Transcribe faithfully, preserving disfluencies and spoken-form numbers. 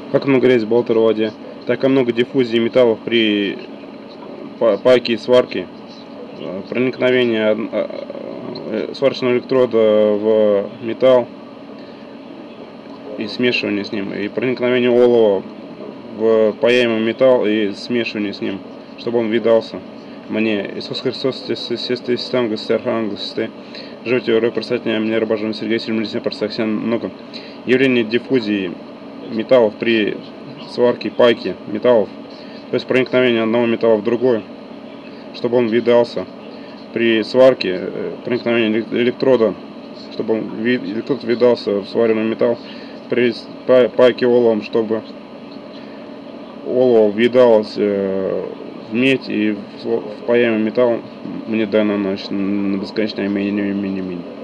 Как много грязи болтера в воде, так и много диффузии металлов при пайке и сварке. Проникновение сварочного электрода в металл и смешивание с ним, и проникновение олова в паяемый металл и смешивание с ним, чтобы он видался. Мне Иисус Христос, сесты, систем, гости, живете, ропростатня, мне рабажем Сергей Сильмалисин, парсаксян, много. Явление диффузии металлов при сварке, пайке металлов, то есть проникновение одного металла в другой, чтобы он видался. При сварке проникновение электрода, чтобы он, электрод видался в сваренный металл. При пайке оловом, чтобы олово видалось в медь и в паяемый металл. Мне дано на бесконечное имя, имя, имя, имя.